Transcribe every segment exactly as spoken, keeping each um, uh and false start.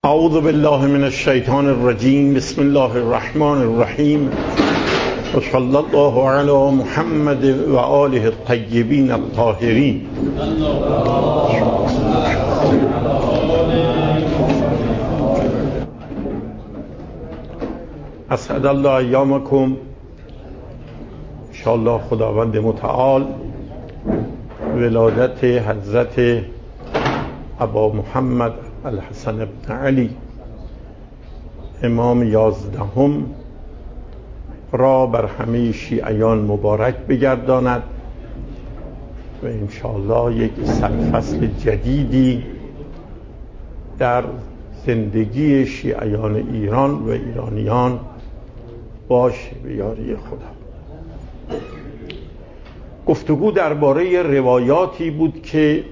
اعوذ بالله من الشیطان الرجیم. بسم الله الرحمن الرحیم و صلی الله علی محمد و آله الطیبین الطاهرین. اسعد الله ایامکم. انشاءالله خداوند متعال ولادت حضرت ابا محمد الحسن بن علی امام یازدهم را بر همه شیعیان مبارک بگرداند و انشاءالله یک سرفصل جدیدی در زندگی شیعیان ایران و ایرانیان باشه به یاری خدا. گفتگو درباره روایاتی بود که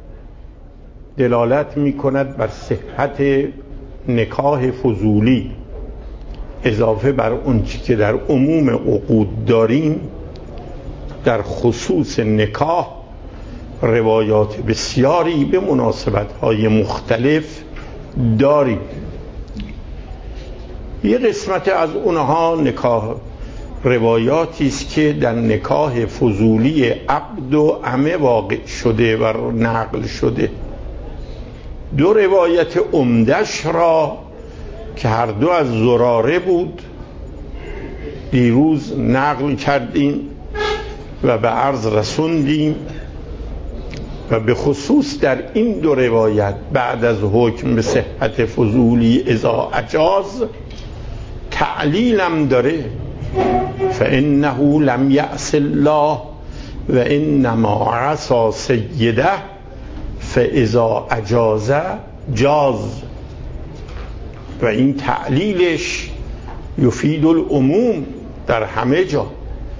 دلالت می کند بر صحت نکاح فضولی اضافه بر اون چی که در عموم عقود داریم. در خصوص نکاح روایات بسیاری به مناسبت‌های مختلف داریم. یه قسمت از اونها نکاح روایاتی است که در نکاح فضولی عبد و عمه واقع شده و نقل شده. دو روایت عمدش را که هر دو از زراره بود دیروز نقل کردیم و به عرض رسوندیم و به خصوص در این دو روایت بعد از حکم به صحت فضولی اذا اجاز تعلیلم داره. فانه لم یعص الله و انما عصا سیده فاذا اجاز جاز. و این تعلیلش یفید العموم در همه جا.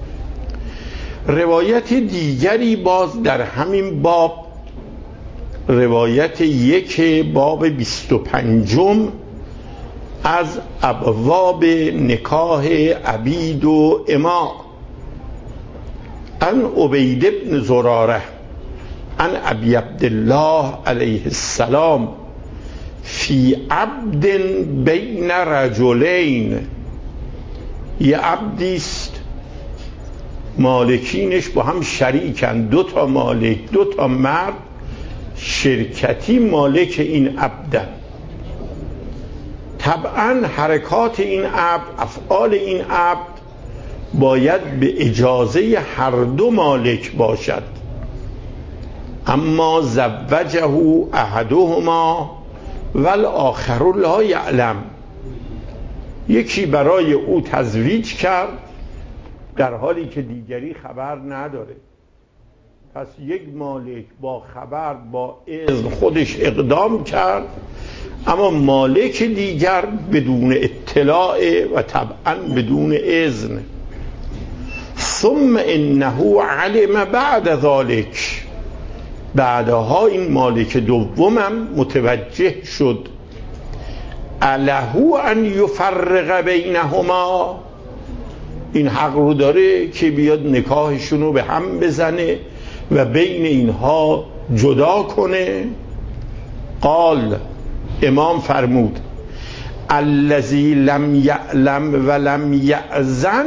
روایت دیگری باز در همین باب، روایت یک باب بیست و پنجم از ابواب نکاح عبید و اما، ان عبید بن زراره ان ابی عبدالله علیه السلام فی عبد بین رجلین. یه عبدیست مالکینش با هم شریکن، دو تا مالک، دو تا مرد شرکتی مالک این عبدن. طبعا حرکات این عبد، افعال این عبد باید به اجازه هر دو مالک باشد. اما زوجه احدهما والآخر لا یعلم. یکی برای او تزویج کرد در حالی که دیگری خبر نداره. پس یک مالک با خبر با اذن خودش اقدام کرد، اما مالک دیگر بدون اطلاع و طبعا بدون اذن. ثم انه علم بعد ذلك، بعدها این مالک دومم متوجه شد اله ان یفرق بینهما، این حق رو داره که بیاد نکاحشون رو به هم بزنه و بین اینها جدا کنه. قال، امام فرمود الذی لم یعلم ولم یأذن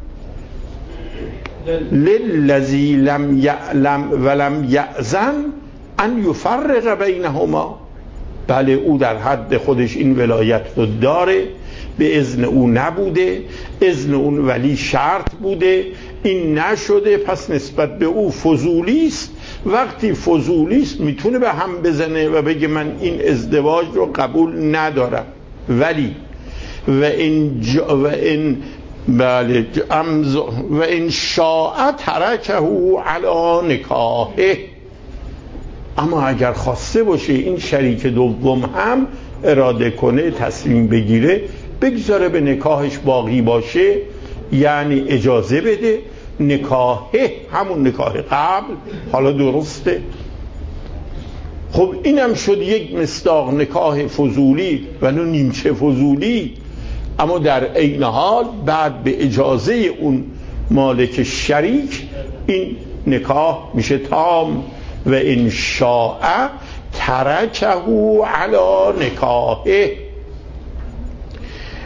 للذی لم یعلم ولم یأذن ان یفرق بینهما. بله، او در حد خودش این ولایت رو داره، به اذن او نبوده، اذن اون ولی شرط بوده، این نشده، پس نسبت به او فضولی است. وقتی فضولی است میتونه به هم بزنه و بگه من این ازدواج رو قبول ندارم. ولی و این جا و این بله و این شاء ترکه علی نکاحه، اما اگر خواسته باشه این شریک دوم هم اراده کنه تصمیم بگیره بگذاره به نکاحش باقی باشه، یعنی اجازه بده نکاحه همون نکاح قبل حالا درسته. خب اینم شد یک مصداق نکاح فضولی ولو نیمچه فضولی، اما در عین حال بعد به اجازه اون مالک شریک این نکاح میشه تام. و ان شاء ترکه علی نکاحه،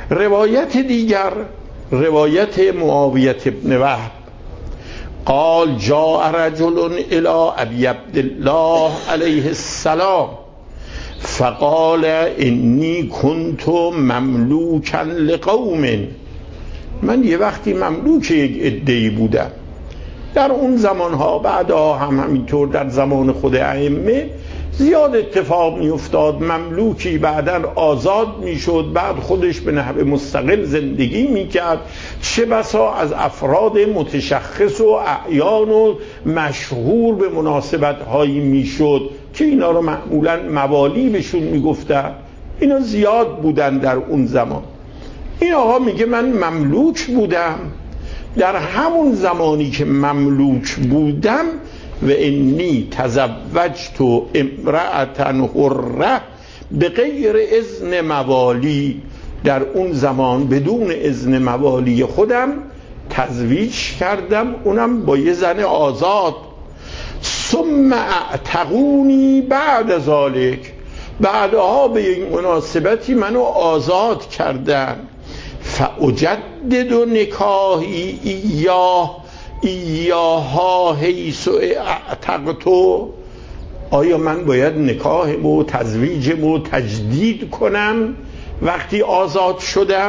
روایت دیگر، روایت معاویه بن وهب قال جاء رجل الى ابی عبدالله علیه السلام فقال انی کنت مملوکا لقوم، من یه وقتی مملوک یک عده‌ای بودم. در اون زمانها بعدها هم همینطور در زمان خود ائمه زیاد اتفاق می افتاد مملوکی بعداً آزاد می شد، بعد خودش به نحو مستقل زندگی می کرد. چه بسا از افراد متشخص و اعیان و مشهور به مناسبت هایی می شد که اینا رو معمولاً موالی بهشون می گفتن. اینا زیاد بودن در اون زمان. این آقا میگه من مملوک بودم، در همون زمانی که مملوک بودم و انی تزوجت امرأة حرة به غیر اذن موالی، در اون زمان بدون اذن موالی خودم تزویج کردم، اونم با یه زن آزاد. ثم اعتقونی بعد ذالک، بعدها به یک مناسبتی منو آزاد کردن. فاجدد نکاحی ایاه ایاها حیث اعتقتو، آیا من باید نکاحم و تزویجم و تجدید کنم وقتی آزاد شدم؟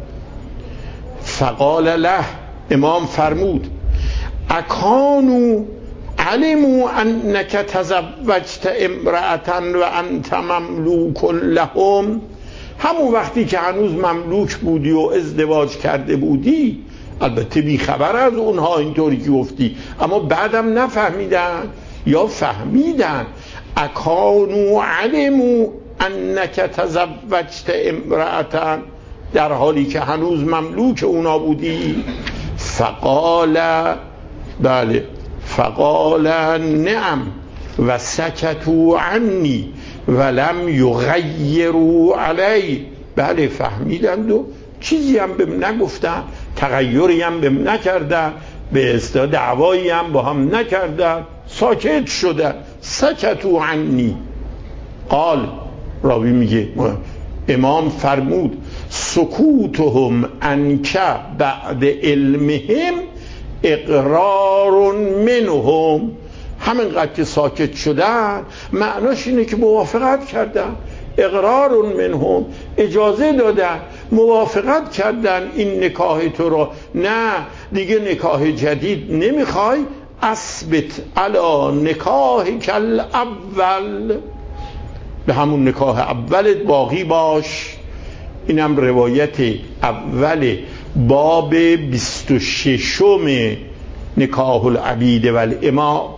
فقال له، امام فرمود اکانو علموا انک تزوجت امرأة و انت مملوک لهم، همون وقتی که هنوز مملوک بودی و ازدواج کرده بودی، البته بی خبر از اونها اینطوری که گفتی، اما بعدم نفهمیدن یا فهمیدن. اکانو علموا انک تزوجت امرأة، در حالی که هنوز مملوک اونا بودی. فقال بله، فقال نعم و سکتوا عنی ولم یغیروا علی، بله فهمیدند و چیزی هم بهم نگفتن، تغییری هم بهم نکردن، به اصطلاح دعوایی هم با هم نکردن، ساکت شدن. سکتوا عنی. قال، راوی میگه امام فرمود سکوتهم عنک بعد علمهم اقرار منهم، همینقدر که ساکت شدن معناش اینه که موافقت کردن، اقرار منهم، اجازه دادن، موافقت کردن این نکاح تو رو، نه دیگه نکاح جدید نمیخوای، اثبت علی نکاح کل اول، به همون نکاح اولت باقی باش. اینم روایت اول باب بیست و ششم نکاح العبید و الاماء.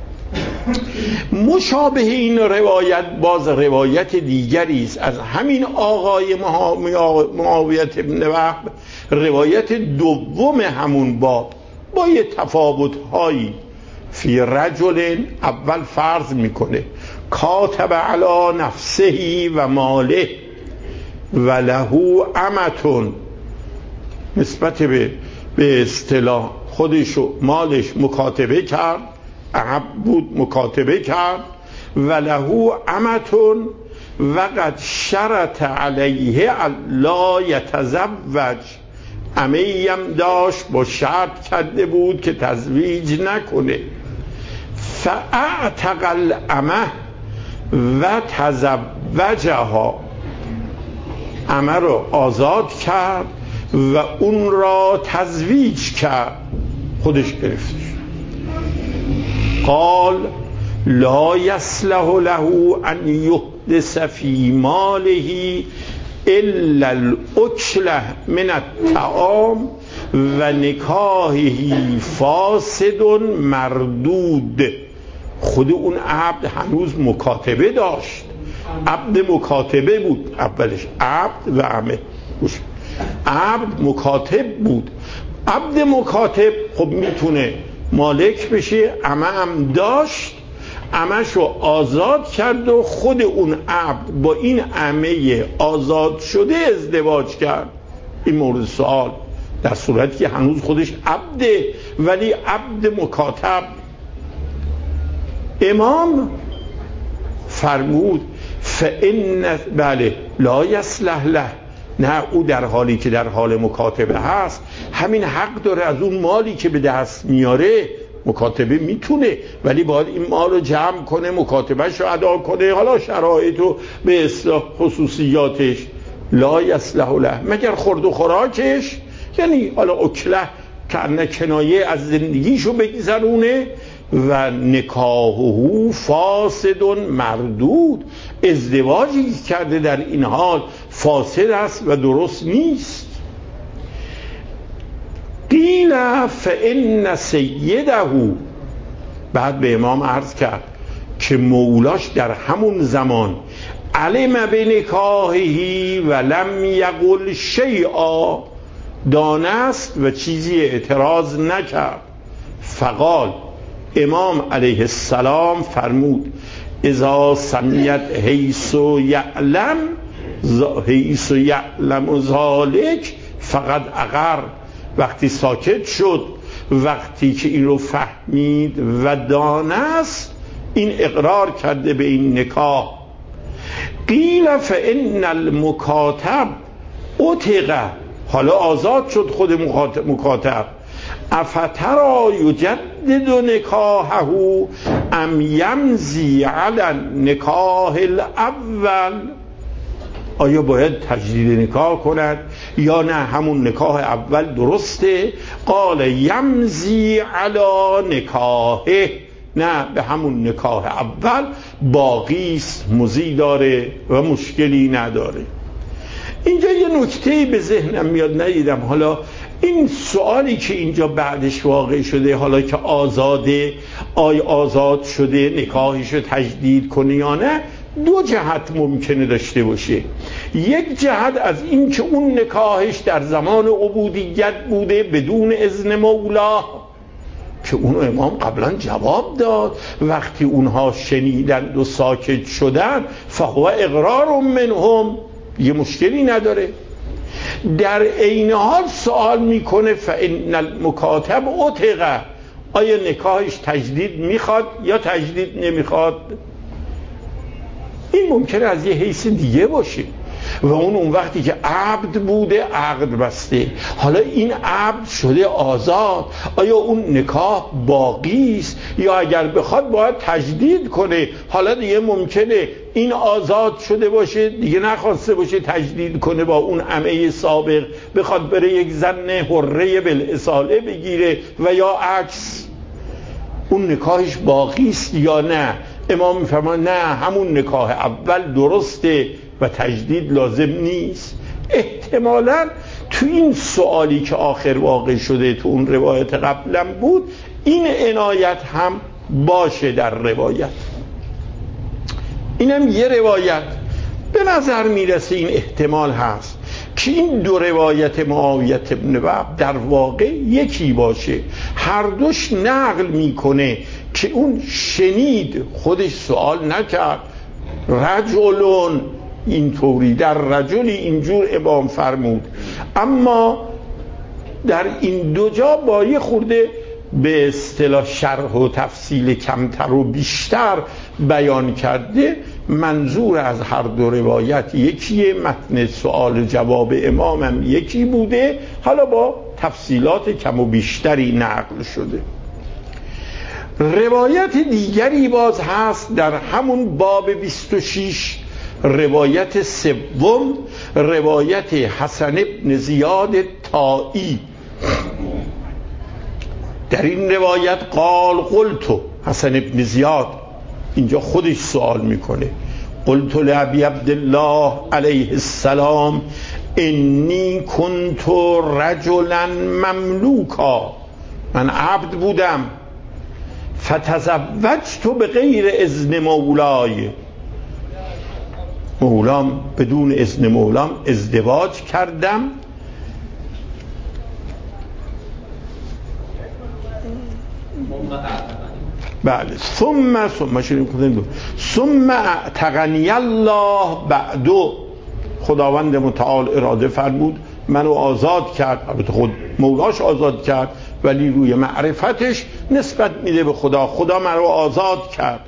مشابه این روایت باز روایت دیگری است از همین آقای معاویه بن وهب، روایت دوم همون باب با یه تفاوت هایی. فی رجل، اول فرض میکنه کاتب علی نفسه و ماله و له امتون، نسبت به به اصطلاح خودش و مالش مکاتبه کرد، عبد بود مکاتبه کرد، و له امتون و قد شرط علیه الا یتزوج، امیم داشت با شرط کرده بود که تزویج نکنه. فاعتق الامه و تزوجها، امه رو آزاد کرد و اون را تزویج کرد، خودش گرفت. قال لا یصلح له ان یحدث فی ماله الا الاکل من الطعام و نکاحه فاسد مردود. خود اون عبد هنوز مکاتبه داشت، عبد مکاتبه بود، اولش عبد و عمه، عبد مکاتب بود. عبد مکاتب خب میتونه مالک بشه، عمه هم داشت، عمه‌شو آزاد کرد و خود اون عبد با این عمه آزاد شده ازدواج کرد. این مورد سوال، در صورتی که هنوز خودش عبده ولی عبد مکاتب. امام فرمود فإن بله لا یصلح له نه، او در حالی که در حال مکاتبه هست همین حق داره از اون مالی که به دست میاره. مکاتبه میتونه، ولی باید این مال رو جمع کنه، مکاتبهش رو ادا کنه، حالا شرایط و به اصلاح خصوصیاتش. لا یصلح له مگر خورد و خوراکش، یعنی حالا اکله کنه کنایه از زندگیشو بگذرونه. و نکاحه فاسد مردود، ازدواجی کرده در این حال فاسد است و درست نیست. قیل فإن سیده، بعد به امام عرض کرد که مولاش در همون زمان علم بنکاحه و لم یقل شیئا، دانست و چیزی اعتراض نکرد. فقال، امام علیه السلام فرمود اذا سمیت حیث یعلم حیث یعلم ذالک فقط اقر، وقتی ساکت شد، وقتی که این رو فهمید و دانست، این اقرار کرده به این نکاح. قیل فإن المکاتب اتق، حالا آزاد شد خود مکاتب. افترا یجدد نکاحه ام یمضی علی نکاح الاول، آیا باید تجدید نکاح کند یا نه همون نکاح اول درسته؟ قال یمضی علی نکاحه، نه، به همون نکاح اول باقیست، مضی داره و مشکلی نداره. اینجا یه نکته‌ای به ذهنم میاد، ندیدم حالا این سوالی که اینجا بعدش واقع شده، حالا که آزاده، آی آزاد شده نکاحش رو تجدید کنه یا نه، دو جهت ممکنه داشته باشه. یک جهت از این که اون نکاحش در زمان عبودیت بوده بدون اذن مولا، که اون امام قبلا جواب داد، وقتی اونها شنیدند و ساکت شدن فهو اقرار منهم، یه مشکلی نداره. در عین حال سوال میکنه فإن المکاتب اتق، آیا نکاحش تجدید میخواد یا تجدید نمیخواد؟ این ممکنه از یه حیث دیگه باشه و اون اون وقتی که عبد بوده عقد بسته، حالا این عبد شده آزاد، آیا اون نکاح باقی است یا اگر بخواد باید تجدید کنه؟ حالا دیگه ممکنه این آزاد شده باشه دیگه نخواسته باشه تجدید کنه، با اون عمه سابق بخواد بره یک زن حره بالاصاله بگیره و یا عکس، اون نکاحش باقی است یا نه؟ امام میفرماید نه، همون نکاح اول درسته و تجدید لازم نیست. احتمالاً تو این سوالی که آخر واقع شده تو اون روایت قبلا بود، این عنایت هم باشه در روایت. اینم یه روایت به نظر میرسه این احتمال هست که این دو روایت معاویه بن وهب در واقع یکی باشه، هر دوش نقل میکنه که اون شنید، خودش سوال نکرد. رجلون اینطوری، در رجلی اینجور امام فرمود، اما در این دو جا با یه خورده به اصطلاح شرح و تفصیل کمتر و بیشتر بیان کرده. منظور از هر دو روایت یکیه، متن سوال جواب امامم یکی بوده، حالا با تفصیلات کم و بیشتری نقل شده. روایت دیگری باز هست در همون باب بیست و شش، روایت سوم، روایت حسن بن زیاد طائی. در این روایت قال قلت، حسن بن زیاد اینجا خودش سوال میکنه، قلت لابی عبدالله علیه السلام انی کنت رجلا مملوکا، من عبد بودم، فتزوجت به غیر اذن مولای، مولام بدون اذن مولام ازدواج کردم. بله، ثم ثم شنیدیم ثم اعتقنی الله بعدو، خداوند متعال اراده فرمود منو آزاد کرد، البته خود مولاش آزاد کرد ولی روی معرفتش نسبت میده به خدا، خدا منو آزاد کرد.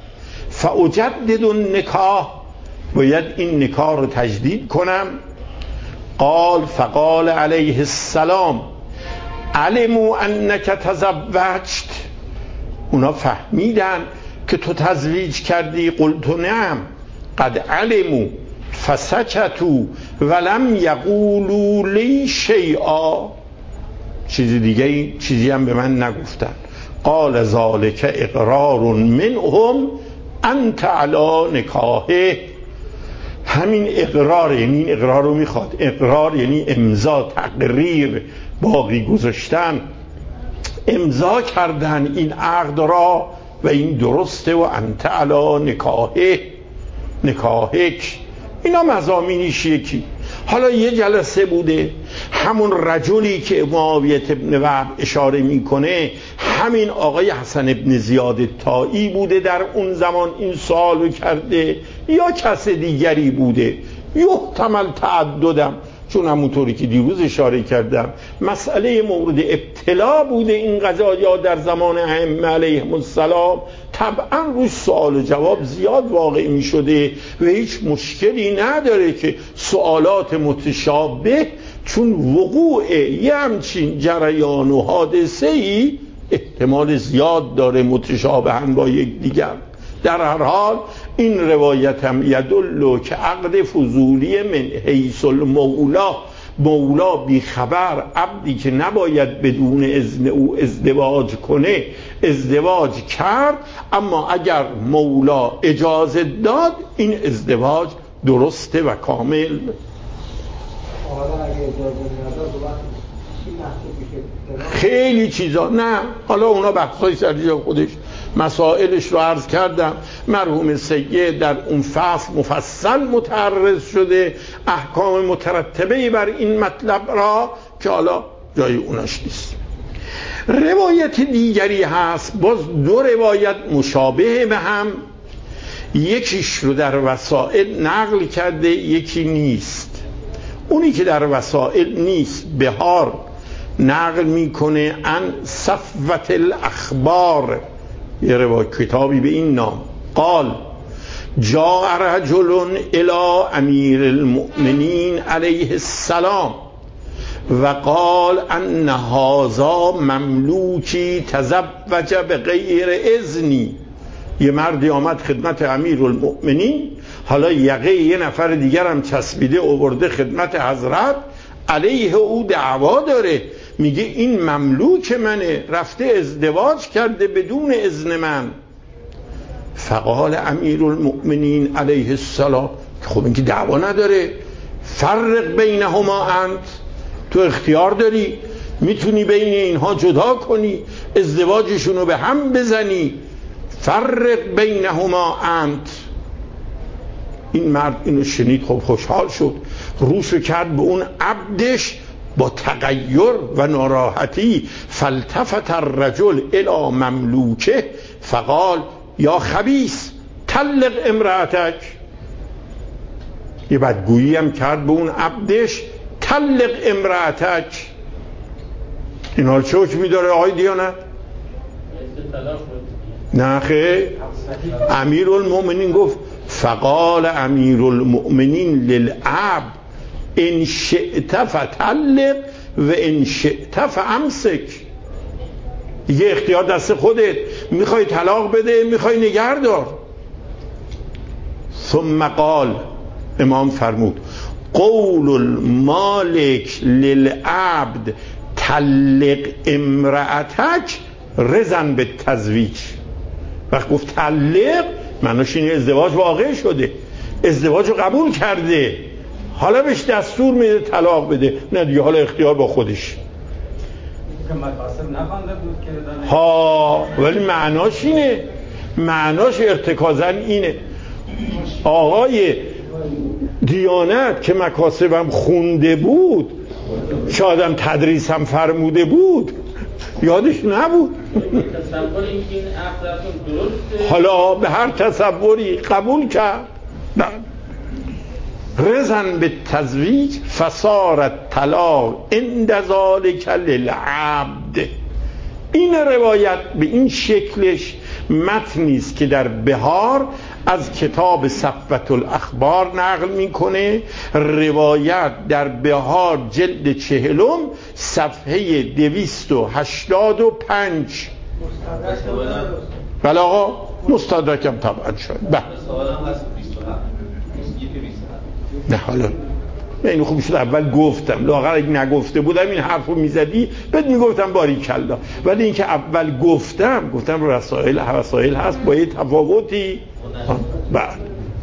فاجدد النکاح، باید این نکاح رو تجدید کنم. قال فقال علیه السلام علموا انک تزوجت، اونا فهمیدن که تو تزویج کردی. قلت نعم قد علموا فسکتوا ولم یقولوا لی شیئا، چیزی دیگه چیزی هم به من نگفتن. قال ذالک اقرار منهم انت علی نکاحه، همین اقرار، یعنی این اقرار رو میخواد. اقرار یعنی امضا، تقریر، باقی گذاشتن. امضا کردن این عقد را و این درسته و انت علی نکاحه، نکاحک. اینا مضامینش یکی. حالا یه جلسه بوده همون رجلی که معاویه ابن وهب اشاره میکنه همین آقای حسن ابن زیاد طائی بوده در اون زمان این سوالو کرده، یا کس دیگری بوده. یحتمل تعددم، چون همونطوری که دیروز اشاره کردم مسئله مورد ابتلا بوده این قضایا در زمان ائمه علیهم السلام، طبعا روش سوال و جواب زیاد واقع می شده و هیچ مشکلی نداره که سوالات متشابه، چون وقوع یه همچین جریان و حادثه ای احتمال زیاد داره متشابهن با یک دیگر. در هر حال این روایت هم یدلو که عقد فضولی من حیث المولا، مولا بی خبر، عبدی که نباید بدون اذن او ازدواج کنه ازدواج کرد، اما اگر مولا اجازه داد این ازدواج درسته و کامل. خیلی چیزا نه، حالا اونا بحثای سر خودش، مسائلش رو عرض کردم. مرحوم سید در اون فصل مفصل متعرض شده احکام مترتبه بر این مطلب را که حالا جای اوناش نیست. روایت دیگری هست، باز دو روایت مشابه به هم، یکیش رو در وسائل نقل کرده یکی نیست. اونی که در وسائل نیست بهار نقل میکنه ان صفوت الاخبار، یه روایت کتابی به این نام، قال جاء رجل الى امیر المؤمنین علیه السلام و قال ان هذا مملوکی تزوج بغیر اذنی. یه مردی آمد خدمت امیر المؤمنین، حالا یقه یه نفر دیگر هم چسبیده آورده خدمت حضرت، علیه او دعوا داره، میگه این مملوک منه، رفته ازدواج کرده بدون اذن من. فقال امیر المؤمنین علیه السلام، خب این که دعوا نداره، فرق بینهما انت، تو اختیار داری، میتونی بین اینها جدا کنی، ازدواجشون رو به هم بزنی، فرق بینهما انت. این مرد اینو شنید، خب خوشحال شد، روشو کرد به اون عبدش با تغییر و ناراحتی. فالتفت الرجل الی مملوکه فقال یا خبیث طلق امرأتک. یه بدگویی هم کرد به اون عبدش، طلق امرأتک. این حال چه حکمی داره آقای دیانت؟ نه خیر، امیر المؤمنین گفت فقال امیر المؤمنین للعبد ان شئت فطلق و ان شئت فامسک. دیگه اختیار دست خودت، میخوای طلاق بده میخوای نگه دار. ثم قال، امام فرمود قول المالک للعبد طلق امرأتک رزن به تزویج. وقت گفت طلق معناش اینه ازدواج واقع شده، ازدواج رو قبول کرده، حالا بهش دستور میده طلاق بده، نه دیگه حالا اختیار با خودش. ها ولی معناش اینه، معناش ارتکازن اینه. آقای دیانت که مکاسبم خونده بود، شایدم تدریس هم فرموده بود، یادش نبود. حالا به هر تصوری قبول کرد. رزن به تزویج فصارت طلاق عند ذالک للعبد. این روایت به این شکلش متنی است که در بهار از کتاب صفوة الاخبار نقل میکنه، روایت در بهار جلد چهلم صفحه دویست و هشتاد و پنج. بله آقا مستدرکم طبعا شد. بله نه حالا من اینو خوب شد اول گفتم، لااقل اگه نگفته بودم این حرفو میزدی بهت میگفتم باریکلا، ولی اینکه اول گفتم گفتم رسائل رسائل هست با یه تفاوتی. بعد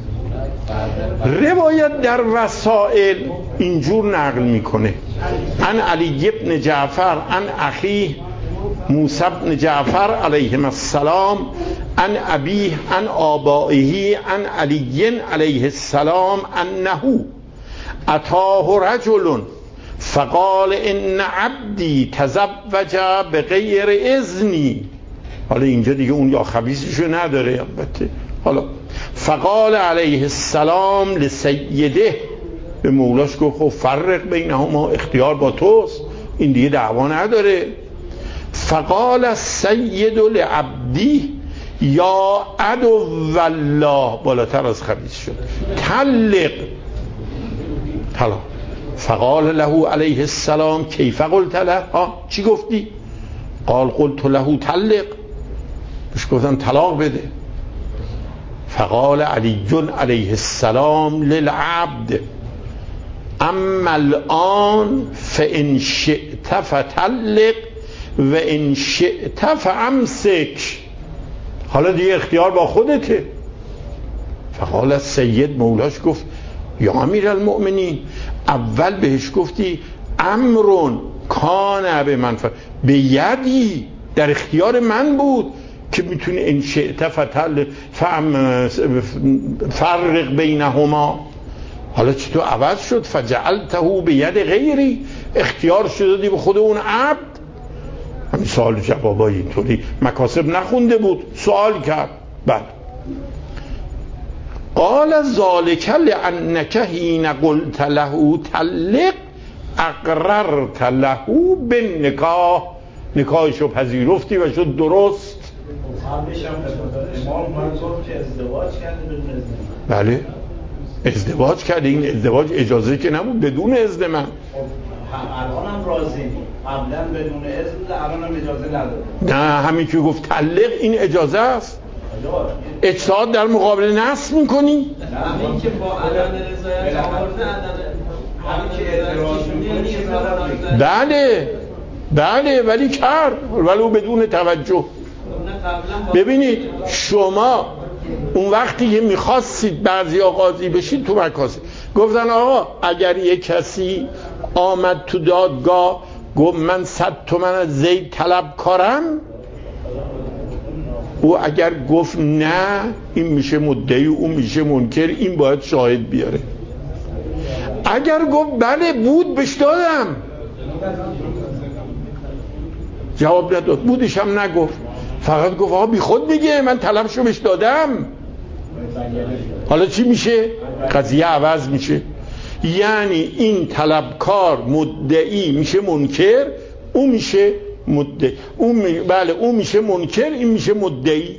روایت در وسائل اینجور نقل میکنه، عن علی بن جعفر عن اخیه موسی بن جعفر علیهم السلام عن ابیه عن آبائه عن علی علیه السلام انه اتاه رجل فقال ان عبدی تزوج بغیر اذنی. حالا اینجا دیگه اون یا خبیثشو نداره البته. حالا فقال علیه السلام لسیده، به مولاش گفت خب فرق بینهما، اختیار با توست، این دیگه دعوا نداره. فقال السید لعبدی یا عدو والله، بالاتر از خبیث شد، طلق طلاق. فقال له علیه السلام کیف قلت له، ها چی گفتی؟ قال قلت له طلق، بهش گفتم طلاق بده. فقال علی علیه السلام للعبد اما الان فان شئت فطلق و ان شئت فامسک، حالا دیگه اختیار با خودته. فقال السید، مولاش گفت یا امیر المؤمنین، اول بهش گفتی امرون کان به من فر... به یدی، در اختیار من بود که میتونی ان شئت فتل فهم فرق بینهما. حالا چطور عوض شد؟ فجعلته به ید غیری، اختیار شده دی به خود اون عبد. همین سوال جوابای اینطوری مکاسب نخونده بود، سوال کرد. بله. قال ذالک لانک حین قلت له طلق اقررت له بالنکاح، نکاحشو پذیرفتی و شد درست. بله ازدواج کرده، این ازدواج اجازه که نبود بدون اذن من. الانم راضی قبلا بدون اذن، الانم اجازه نداره. نه همین که گفت طلق این اجازه است. اجتهاد در مقابل نص میکنی؟ همین که با عدم رضایت آورده، همین که اعتراض میکنی. بله بله ولی کرد، ولو بدون توجه. ببینید شما اون وقتی که میخواستید بعضی قاضی بشید تو مکاسب، گفتن آقا اگر یک کسی آمد تو دادگاه گفت من صد تومن از زید طلبکارم، او اگر گفت نه این میشه مدعی، اون میشه منکر، این باید شاهد بیاره. اگر گفت بله بود بهش دادم، جواب نداد، بودش هم نگفت، فقط گفت آقا بی خود میگه من طلبشو بهش دادم، حالا چی میشه؟ قضیه عوض میشه. یعنی این طلبکار مدعی میشه منکر، اون میشه مدعی، اون می... بله اون میشه منکر، این میشه مدعی.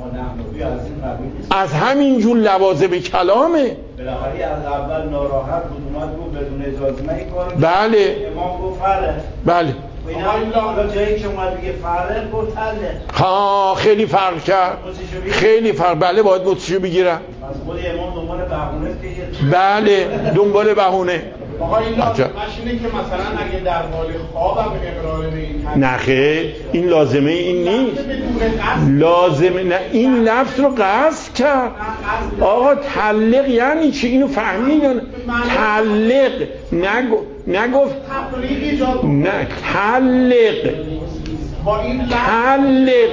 از همین جور لوازم کلامه. بالاخره از اول ناراحت بود، اومد بود بدون اجازه من این کارو. بله امام گفت فرق. بله اینا جایی که اومد بگه فرق گفت حله. ها خیلی فرق کرد، خیلی فرق. بله باید متصیشو بگیرم. از خود امام دنبال بهونه که بله دنبال بهونه. آقا این لازمش اینه که مثلا اگه در حال خوابم اقرار به این نه خیر این لازمه این نیست، لازمه نه، این لفظ رو قصد کرد. آقا طلق یعنی چی؟ اینو فهمیدن؟ طلق نگو نگفت نه طلق با این طلق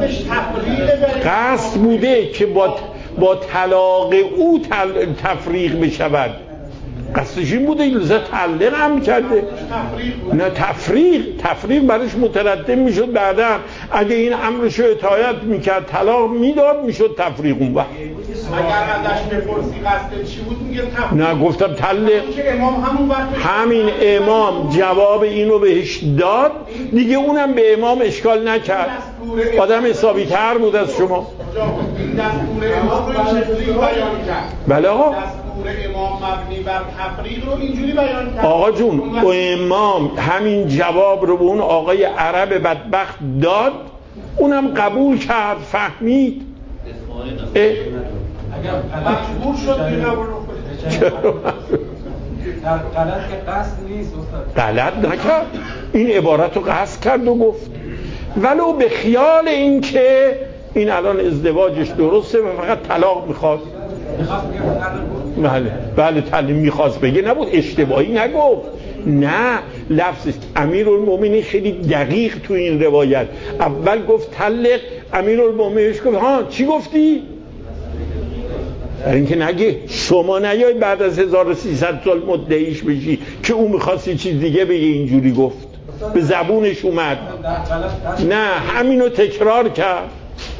قصد بوده که با با طلاق او تفریق بشود، قصدش این بوده، لذا تعلق هم کرده. نه تفریق، تفریق برش مترتب میشد بعدا، اگه این امرشو اطاعت میکرد طلاق میداد میشد تفریق. اون وقت اگر ازش بپرسی قصد چی بود میگه تفریق. نه گفتم طلق. امام همون وقت همین امام جواب اینو بهش داد دیگه، اونم به امام اشکال نکرد. آدم حسابی تر بود از شما. این دستور امام رو این شکلی بیان کرد. بله آقا. دستور امام مبنی بر تفریق رو اینجوری بیان کرد. آقا جون و امام همین جواب رو به اون آقای عرب بدبخت داد، اونم قبول کرد، فهمید. اگر مجبور شد این قبول رو غلط که قصد نیست استاد. غلط نکرد، این عبارت رو قصد کرد و گفت ولو به خیال این که این الان ازدواجش درسته و فقط طلاق میخواد. بله بله تعلیم میخواست بگه، نبود اشتباهی نگفت. نه لفظ امیرالمومنین خیلی دقیق تو این روایت. اول گفت طلق، امیرالمومنین گفت ها چی گفتی؟ برای اینکه نگه شما نیای بعد از هزار و سیصد سال مدعیش بشی که اون میخواست یه چیز دیگه بگه اینجوری گفت، به زبونش اومد. نه همینو تکرار کرد.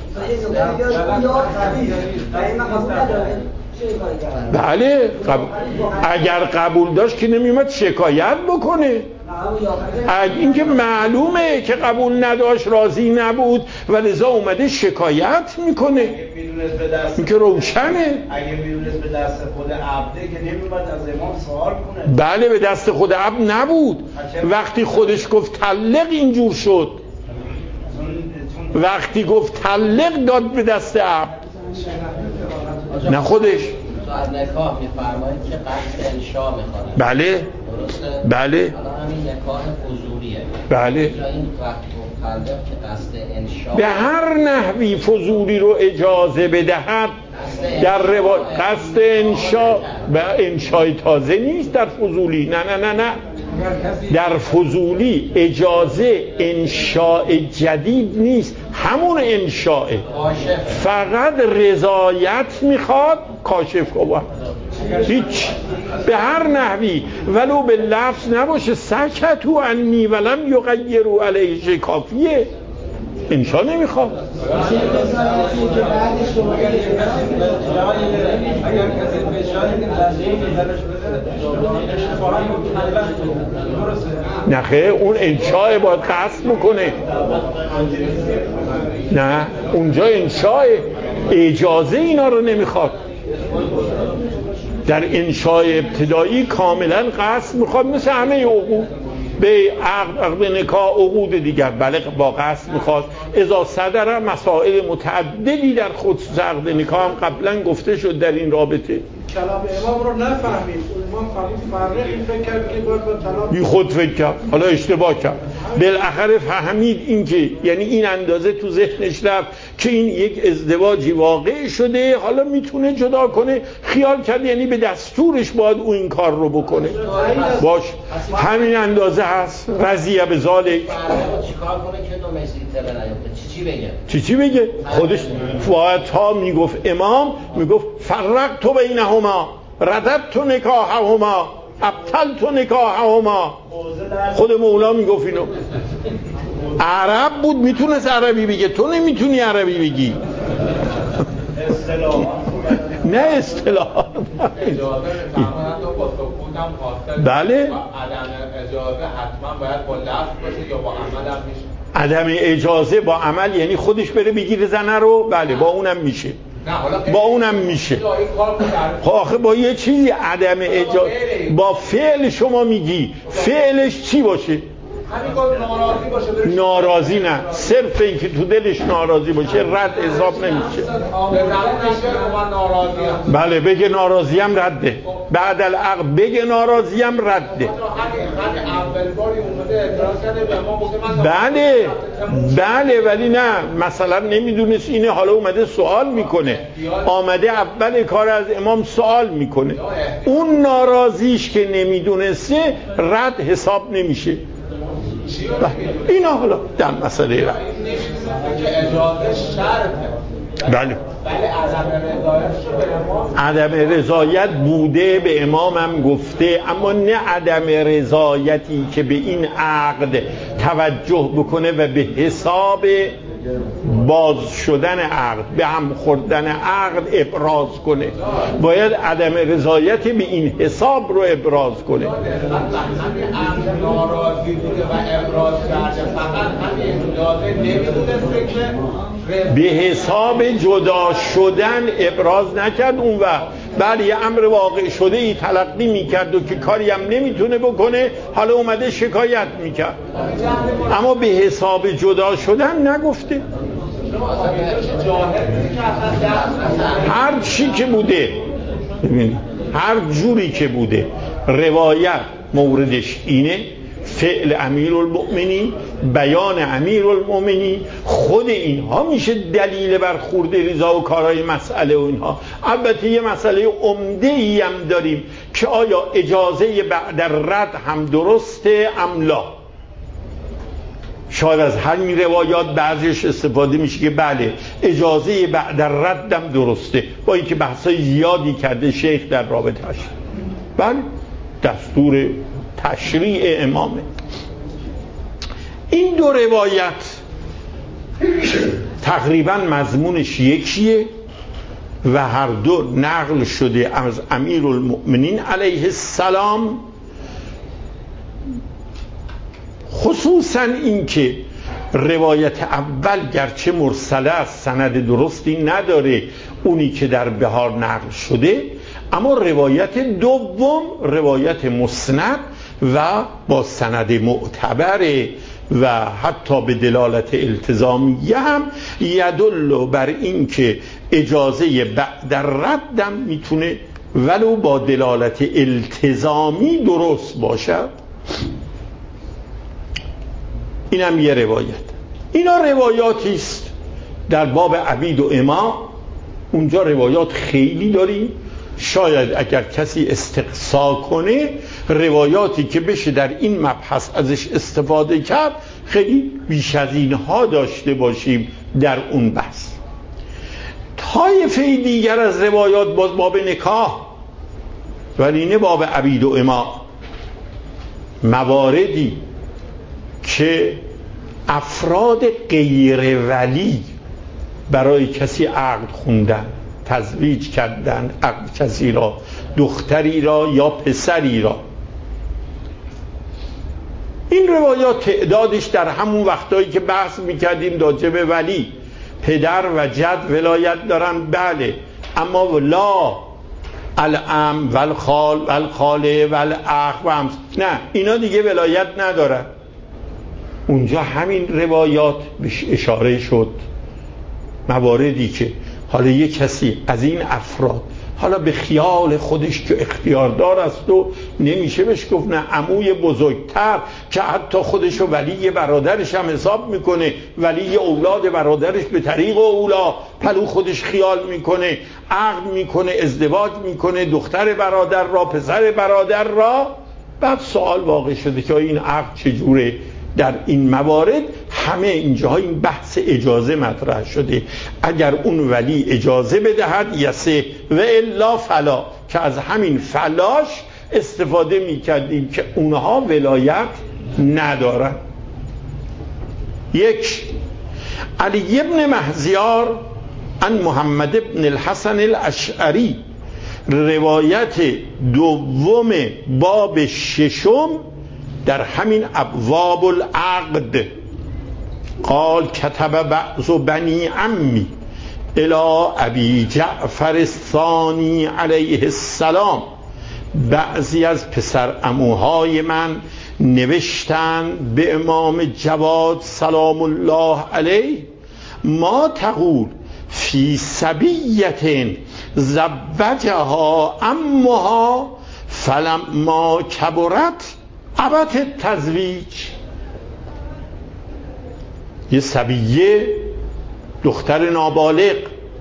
بله قبول. اگر قبول داشت که نمیومد شکایت بکنه. اینکه معلومه که قبول نداشت، راضی نبود و لذا اومده شکایت میکنه. این که روشنه. اگه میدونست به دست خود عبده که نمیومد از امام سوال کنه. بله به دست خود عبد نبود. وقتی خودش گفت طلق اینجور شد. وقتی گفت طلق داد به دست عبد، نه خودش. از نکاح میفرمایید که قصد انشاء میخواد. بله درسته؟ بله حالا همین نکاح فضولیه. بله این وقت طلق که قصد انشاء به هر نحوی فضولی رو اجازه بدهد در روایت قصد انشاء و انشاء تازه نیست در فضولی. نه نه نه نه در فضولی اجازه انشاء جدید نیست، همون انشاء، فقط رضایت میخواد کاشف کنه. هیچ به هر نحوی ولو به لفظ نباشه سکتو عنی ولم یغیروا علیه کافیه. انشاء نمیخواد. نخه اون انشاء باید قصد بکنه. نه اونجا انشاء اجازه اینا رو نمیخواد. در انشاء ابتدایی کاملا قصد میخواد، مثل همه عقود به عقد عقد نکاح عقود دیگر. بله با قصد میخواد. اذا صدر مسائل متعددی در خصوص عقد نکاح هم قبلا گفته شد در این رابطه. کلام امام رو نفهمید. امام فهمید فرقی فکر کرد که باید با طلاق بی خود فکر کرد، حالا اشتباه کرد. بالاخره فهمید این که یعنی این اندازه تو ذهنش رفت که این یک ازدواجی واقع شده، حالا میتونه جدا کنه. خیال کرد یعنی به دستورش باید او این کار رو بکنه. باش همین اندازه هست. رضیه به ذالک. چیکار کنه که دو مسی تله نیفته؟ چی چی بگه؟ چی چی بگه؟ خودش فواتها میگفت، امام میگفت فرقت تو بینهما رددت تو نکاحهما ابطلت تو نکاحهما. خود مولا میگفت اینو. عرب بود میتونست عربی بگه، تو نمیتونی عربی بگی. نه اصطلاح. بله عدم اجازه حتما باید با لفظ باشه یا با عمل هم میشه؟ عدم اجازه با عمل یعنی خودش بره بگیره زنه رو. بله با اونم میشه. با اونم میشه. خب آخه با یه چیزی عدم اجازه با فعل شما میگی فعلش چی باشه؟ همین کار ناراضی باشه بره. ناراضی نه، صرف این که تو دلش ناراضی باشه رد حساب نمیشه. بله بگه ناراضیم رده. بعد العقد بگه ناراضیم رده. بله بله ولی نه مثلا نمیدونست اینه، حالا اومده سوال میکنه. آمده اول کار از امام سوال میکنه. اون ناراضیش که نمیدونسته رد حساب نمیشه. اینا حالا در مسئله را بله عدم رضایت بوده به امامم گفته، اما نه عدم رضایتی که به این عقد توجه بکنه و به حساب باز شدن عقد، به هم خوردن عقد ابراز کنه، باید عدم رضایت به این حساب رو ابراز کنه. همین ناراضی بوده و ابراز کرده، فقط همین اجازه نمیدونسته که به حساب جدا شدن ابراز نکرد اون وقت. بله یه امر واقع شده ای تلقی میکرد و که کاری هم نمیتونه بکنه، حالا اومده شکایت میکرد، اما به حساب جدا شدن نگفته. هر چی که بوده، ببینید هر جوری که بوده، روایت موردش اینه، فعل امیرالمؤمنین، بیان امیرالمؤمنین، خود اینها میشه دلیل بر خورد رضا و کارهای مسئله و اینها. البته یه مسئله عمده ای هم داریم که آیا اجازه بعد رد هم درسته ام لا. شاید از همین روایات بعضیش استفاده میشه که بله اجازه بعد رد هم درسته، با اینکه بحثای زیادی کرده شیخ در رابطه‌اش. بله دستور تشریع امامه. این دو روایت تقریبا مضمونش یکیه و هر دو نقل شده از امیرالمؤمنین علیه السلام، خصوصا این که روایت اول گرچه مرسله است، سند درستی نداره اونی که در بهار نقل شده، اما روایت دوم روایت مسند و با سند معتبره و حتی به دلالت التزامیه هم یدل بر این که اجازه بعد ردم میتونه ولو با دلالت التزامی درست باشد. این هم یه روایت. اینا روایاتی است در باب عبید و اما، اونجا روایات خیلی داریم. شاید اگر کسی استقصا کنه روایاتی که بشه در این مبحث ازش استفاده کرد خیلی بیش از اینها داشته باشیم در اون بحث. طایفه دیگر از روایات باز باب نکاح، ولی نه باب عبید و اما، مواردی که افراد غیر ولی برای کسی عقد خوندن، تزویج کردن عقد کسی را، دختری را یا پسری را. این روایات تعدادش در همون وقتایی که بحث میکردیم راجع به ولی، پدر و جد ولایت دارن بله، اما لا العم والخال والخاله والاخ و همس، نه اینا دیگه ولایت ندارن. اونجا همین روایات بهش اشاره شد، مواردی که حالا یک کسی از این افراد حالا به خیال خودش که اختیاردار است و نمیشه بهش گفت نه، عموی بزرگتر که حتی خودشو ولی برادرش هم حساب میکنه، ولی اولاد برادرش به طریق اولا پلو خودش خیال میکنه، عقد میکنه، ازدواج میکنه دختر برادر را، پسر برادر را. بعد سوال واقع شده که این عقد چجوره؟ در این موارد همه اینجاها این بحث اجازه مطرح شده. اگر اون ولی اجازه بدهد یسه و الا فلا، که از همین فلاش استفاده میکردیم که اونها ولایت ندارن. یک، علی ابن مهزیار عن محمد ابن الحسن الاشعری، روایت دوم باب ششم در همین ابواب العقد، قال کتب بعض بنی عمی الی ابی جعفر الثانی علیه السلام، بعضی از پسر عموهای من نوشتند به امام جواد سلام الله علیه، ما تقول فی صبیة زوجها عمها فلما کبرت ابت تزویج. یه صبیه دختر نابالغ،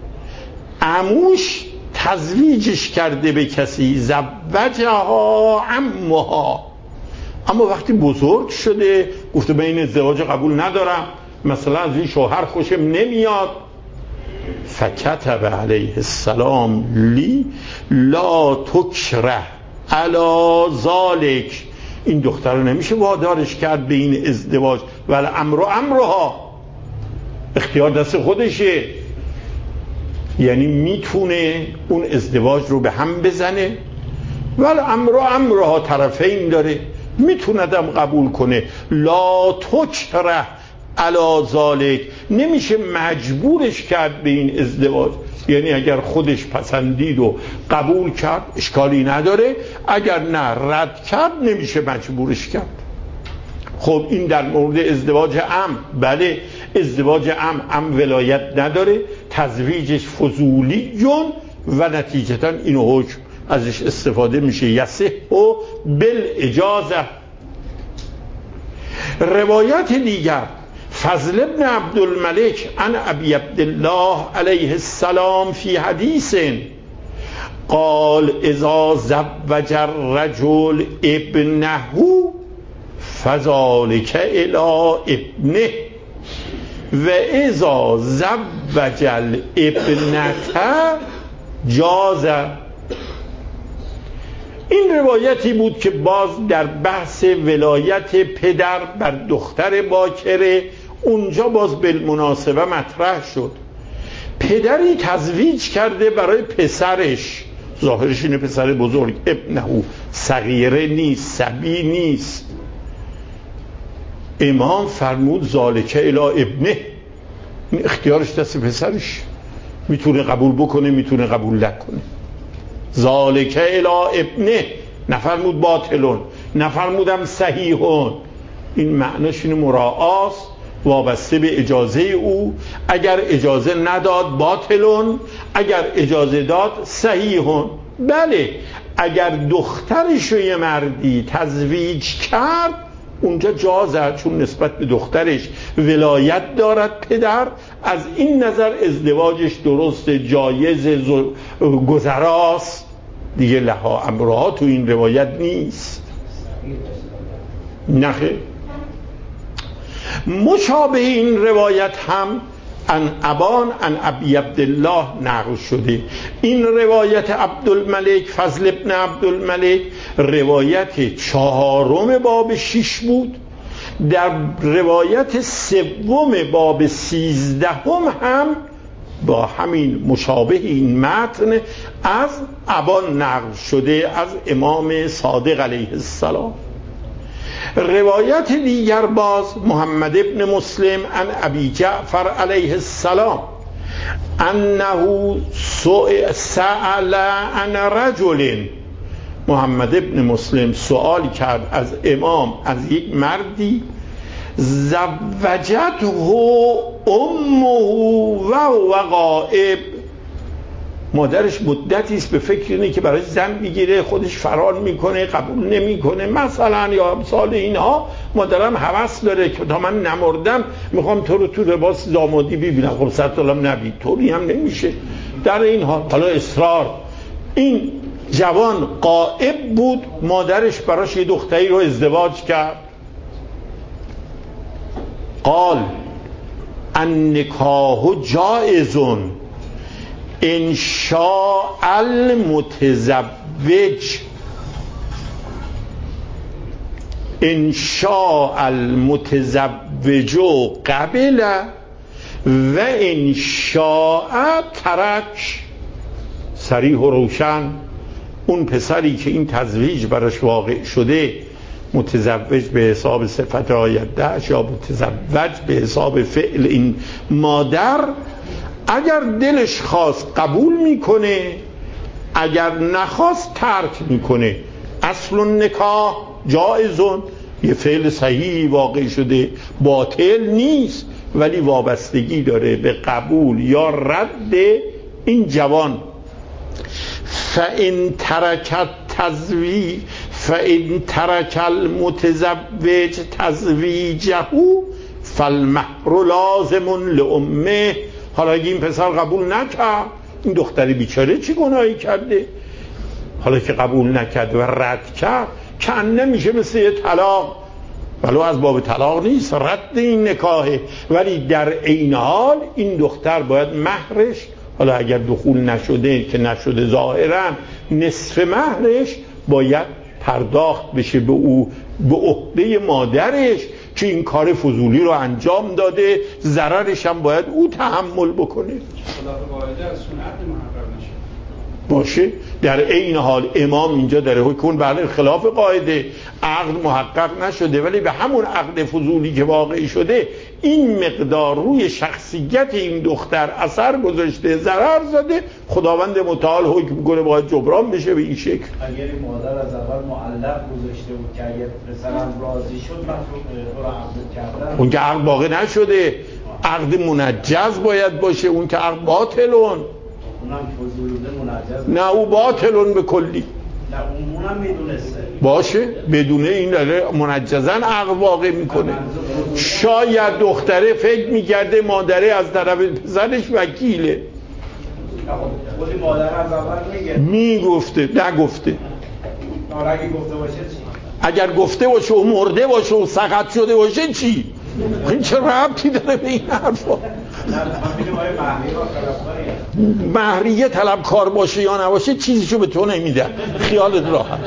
عموش تزویجش کرده به کسی، زوجها عمها، اما وقتی بزرگ شده گفته من این ازدواج قبول ندارم، مثلا از این شوهر خوشم نمیاد، فکتب علیه السلام لی لا تکره علی ذالک، این دختر رو نمیشه وادارش کرد به این ازدواج، ولی امر و امرها، اختیار دست خودشه، یعنی میتونه اون ازدواج رو به هم بزنه. ولی امر امرها طرفین داره، میتوندم قبول کنه. لا تکره علی ذالک، نمیشه مجبورش کرد به این ازدواج. یعنی اگر خودش پسندید و قبول کرد اشکالی نداره، اگر نه رد کرد نمیشه مجبورش کرد. خب این در مورد ازدواج عام. بله ازدواج عام عام ولایت نداره، تزویجش فضولی جون و نتیجتا اینو حکم ازش استفاده میشه یصح و بالاجازه. روایت دیگر فضل ابن عبدالملک عن ابی عبدالله علیه السلام فی حدیث قال اذا زوج الرجل ابنه فذلك الی ابنه و اذا زوج الابنه جاز. این روایتی بود که باز در بحث ولایت پدر بر دختر باکره اونجا باز بالمناسبه مطرح شد. پدری تزویج کرده برای پسرش، ظاهرش اینه پسر بزرگ، ابنه، صغیره نیست، صبی نیست. امام فرمود ذالک الی ابنه، این اختیارش دست پسرش، میتونه قبول بکنه میتونه قبول نکنه. ذالک الی ابنه، نفرمود باطلون، نفرمودم صحیحون. این معناش اینه مراعاست، وابسته به اجازه او. اگر اجازه نداد باطلون، اگر اجازه داد صحیحون. بله اگر دخترش رو یه مردی تزویج کرد اونجا جازه، چون نسبت به دخترش ولایت دارد پدر. از این نظر ازدواجش درست، جایز، گذراست دیگه. لها امرها تو این روایت نیست. نخیر. مشابه این روایت هم ان ابان ان ابی عبدالله نقل شده. این روایت عبدالملک، فضل ابن عبدالملک، روایت چهارم باب شش بود. در روایت سوم باب سیزدهم هم با همین مشابه این متن از ابان نقل شده، از امام صادق علیه السلام. روایت دیگر باز محمد ابن مسلم عن ابی جعفر علیه السلام انه سأل عن رجل، محمد ابن مسلم سوال کرد از امام از یک مردی زوجته امه و هو غائب، مادرش مدتی است به فکر اینه که برای زن میگیره، خودش فرار میکنه، قبول نمیکنه مثلا، یا امثال اینها. مادرم هوس داره که تا من نمردم میخوام تو رو تو لباس دامادی ببینم. خب صد سالم نبید، طوری هم نمیشه. در این حال حالا اصرار، این جوان غائب بود، مادرش براش یه دختری رو ازدواج کرد. قال النکاح جائزون ان شاء المتزوج ان شاء المتزوج قبل و ان شاء ترک. صریح و روشن. اون پسری که این تزویج براش واقع شده، متزوج به حساب صفت آیدهش یا متزوج به حساب فعل این مادر، اگر دلش خواست قبول میکنه، اگر نخواست ترک میکنه. اصل نکاح جائزون، یه فعل صحیح واقع شده، باطل نیست، ولی وابستگی داره به قبول یا رد این جوان. فَإِن تَرَكَ التَّزْوِيجَ فَإِن تَرَكَ الْمُتَزَوِّجُ تَزْوِيجَهُ فَالْمَهْرُ لَازِمٌ لِأُمِّهِ. حالا اگه این پسر قبول نکرد، این دختری بیچاره چی گناهی کرده؟ حالا که قبول نکرد و رد کرد، کن نمیشه مثل یه طلاق، ولو از باب طلاق نیست، رد این نکاحه. ولی در عین حال این دختر باید مهرش، حالا اگر دخول نشده که نشده ظاهرا، نصف مهرش باید پرداخت بشه به او به عهده مادرش که این کار فضولی رو انجام داده، ضررش هم باید او تحمل بکنه. خلاف قاعده از سنت محقق نشه باشه. در عین حال امام اینجا داره حکم بله خلاف قاعده، عقد محقق نشده، ولی به همون عقد فضولی که واقع شده این مقدار روی شخصیت این دختر اثر گذاشته، ضرر زده، خداوند متعال حکم کنه باید جبران بشه به این شکل. اگر این مادر از اول معلق گذاشته بود که اگر پسرم راضی شد من تو رو عقد کردم، اون که عقد واقع نشده، عقد منجز باید باشه، اون که عقد باطلون، اونم فضولیده منجز نه او باطلون به کلی. نه اونم میدونسته باشه بدونه این داره منجزن عقد واقع میکنه. شاید دختره فکر میکرده مادره از طرف پسرش وکیله، خودی مادر از اول میگه میگفته نگفته. آره اگه گفته باشه چی؟ اگر گفته باشه و مرده باشه و سقط شده باشه چی؟ این چه ربطی داره به این حرفا؟ مهریه طلبکار باشه یا نباشه چیزیشو به تو نمیدن، خیالت راحت.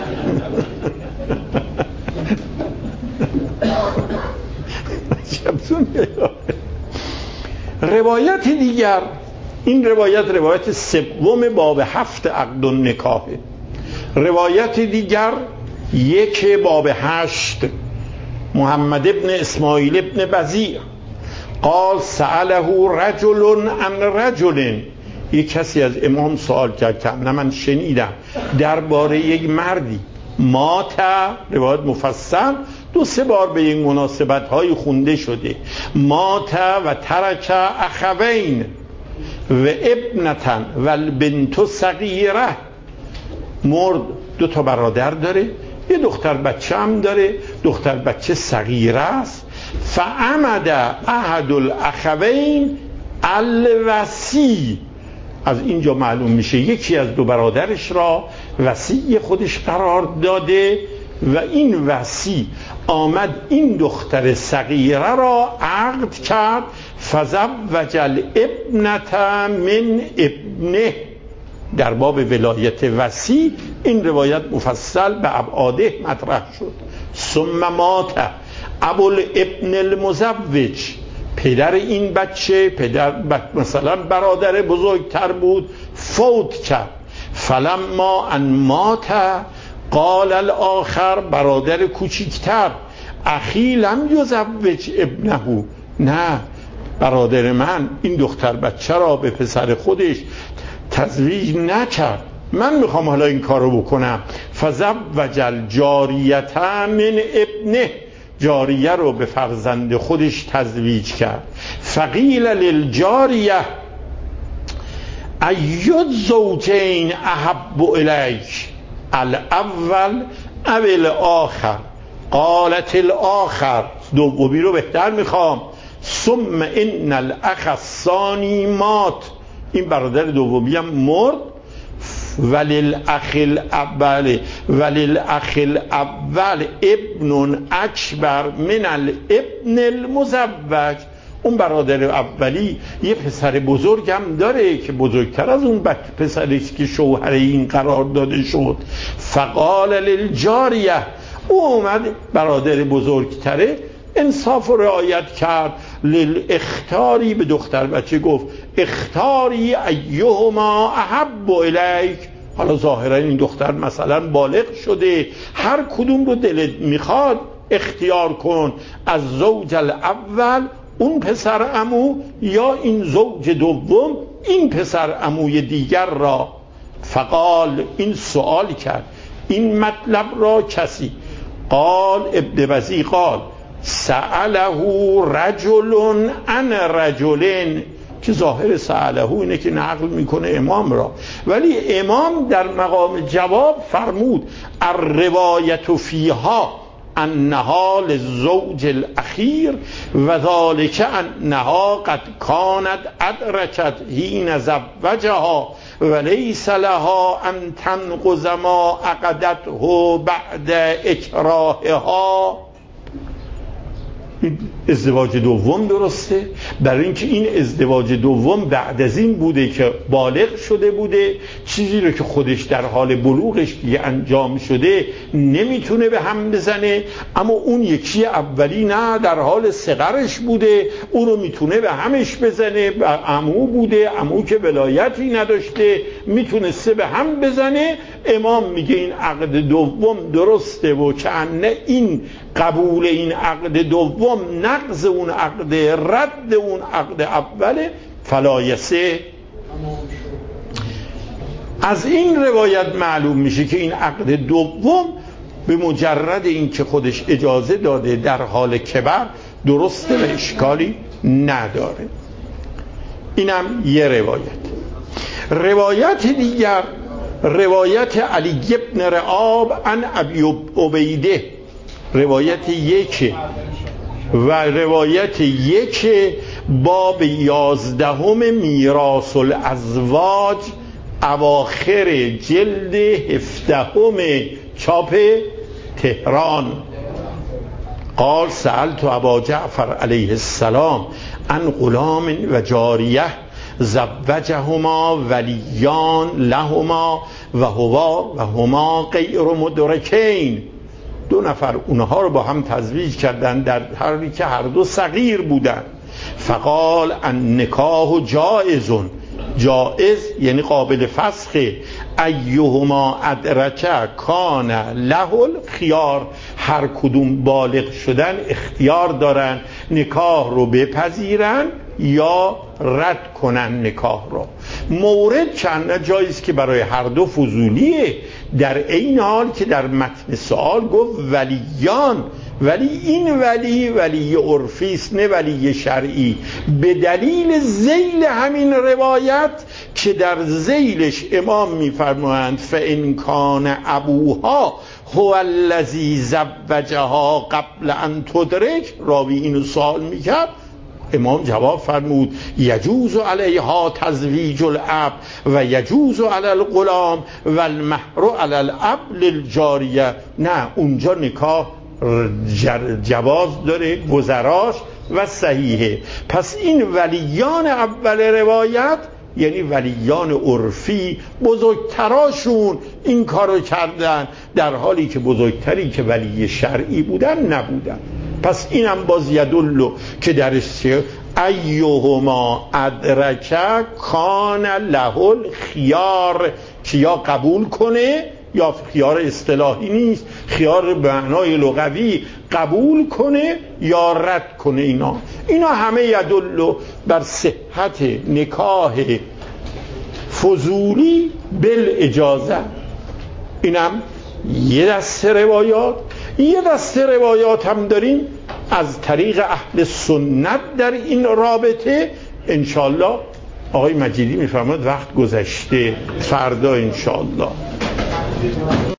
روایت دیگر، این روایت روایت سوم باب هفت عقد النکاح. روایت دیگر یک باب هشت، محمد ابن اسماعیل ابن بزیع قال سأله رجل عن رجل، یک کسی از امام سوال کرد که نه من شنیدم درباره یک مردی مات، روایت مفصل دو سه بار به یک مناسبت های خونده شده، مات و ترک اخوین و ابنتن و البنت صغیره، مرد دو تا برادر داره، یه دختر بچه هم داره، دختر بچه صغیره است. فعمد احد الاخوین الوصی، از اینجا معلوم میشه یکی از دو برادرش را وصی خودش قرار داده و این وصی آمد این دختر صغیره را عقد کرد، فزوج الابنة من ابنه. در باب ولایت وصی این روایت مفصل به ابعاده مطرح شد. ثم مات ابو الابن المزوج، پدر این بچه، پدر مثلا برادر بزرگتر بود، فوت کرد. فلما ان مات قال الاخر، برادر کوچیکتر، اخی لم یزوج ابنه، نه برادر من این دختر بچه را به پسر خودش تزویج نکرد، من میخوام حالا این کارو بکنم. فزوج الجاریة من ابنه، جاریه رو به فرزند خودش تزویج کرد. فقیل للجاریه ایت زوجین احب الیک، الاول او الاخر؟ قالت الاخر، دومی رو بهتر میخوام. ثم ان الاخ الثانی مات، این برادر دومی هم مرد. وللاخ الاول وللاخ الاول ابن اکبر من الابن المزوج، اون برادر اولی یه پسر بزرگ هم داره که بزرگتر از اون پسرش که شوهر این قرار داده شد. فقال للجاریه، او اومد برادر بزرگتره انصاف و رعایت کرد. للاختاری، به دختر بچه گفت اختاری ایهما احب الیک. حالا ظاهرا این دختر مثلا بالغ شده، هر کدوم رو دلت میخواد اختیار کن، از زوج الاول اون پسر عمو یا این زوج دوم این پسر عموی دیگر را. فقال، این سوال کرد این مطلب را کسی، قال ابن بزی قال سأله رجل عن رجلین، که ظاهر سأله اینه که نقل میکنه امام را، ولی امام در مقام جواب فرمود الروایت فیها انها للزوج الاخیر و ذلك انها قد كانت ادرکت حین زوجها وليس لها ان تنقض ما عقدته بعد اکراهها. ازدواج دوم درسته، برای اینکه این ازدواج دوم بعد از این بوده که بالغ شده بوده، چیزی رو که خودش در حال بلوغش دیگه انجام شده نمیتونه به هم بزنه، اما اون یکی اولی نه، در حال صغرش بوده، اون رو میتونه به همش بزنه، عمو بوده، عمو که ولایتی نداشته میتونسته به هم بزنه. امام میگه این عقد دوم درسته و که انه این قبول این عقد دوم نقض اون عقد، رد اون عقد اوله، فلایسه. از این روایت معلوم میشه که این عقد دوم به مجرد این که خودش اجازه داده در حال کبر درسته و اشکالی نداره. اینم یه روایت. روایت دیگر روایت علی بن رعاب عن ابی عبیده، روایت یک و روایت یک باب یازدهم میراث الازواج، اواخر جلد هفدهم چاپ تهران. قال سألت ابا جعفر علیه السلام عن غلام و جاریه زوجهما ولیان لهما و هوا و هما غیر مدرکین، دو نفر اونها رو با هم تزویج کردن در حالی که هر دو صغیر بودن. فقال ان نکاح جائزون، جائز یعنی قابل فسخ، ایهما ادرک کان له الخیار، هر کدوم بالغ شدن اختیار دارن نکاح رو بپذیرن یا رد کنن نکاح رو. مورد چند جاییست که برای هر دو فضولیه، در این حال که در متن سوال گفت ولیان، ولی این ولی ولی عرفی است نه ولی شرعی، به دلیل ذیل همین روایت که در ذیلش امام میفرمایند فان کان ابوها هو الذی زوجها قبل ان تدرک. راوی اینو سوال میکرد، امام جواب فرمود یجوز علیها تزویج الاب و یجوز علی الغلام و المهر علی الاب للجاریه. نه، اونجا نکاح جواز داره، گذراش و صحیحه. پس این ولیان اول روایت یعنی ولیان عرفی، بزرگتراشون این کارو کردن، در حالی که بزرگتری که ولی شرعی بودن نبودن. پس اینم باز یدلو که درش ایهما ادرک کان له الخیار، که یا قبول کنه، یا خیار اصطلاحی نیست، خیار به معنای لغوی، قبول کنه یا رد کنه. اینا اینا همه یدلو بر صحت نکاح فضولی بالاجازه. اینم یه دسته روایات. یه دسته روایات هم داریم از طریق اهل سنت در این رابطه. انشالله آقای مجیدی میفرماد وقت گذشته، فردا انشالله.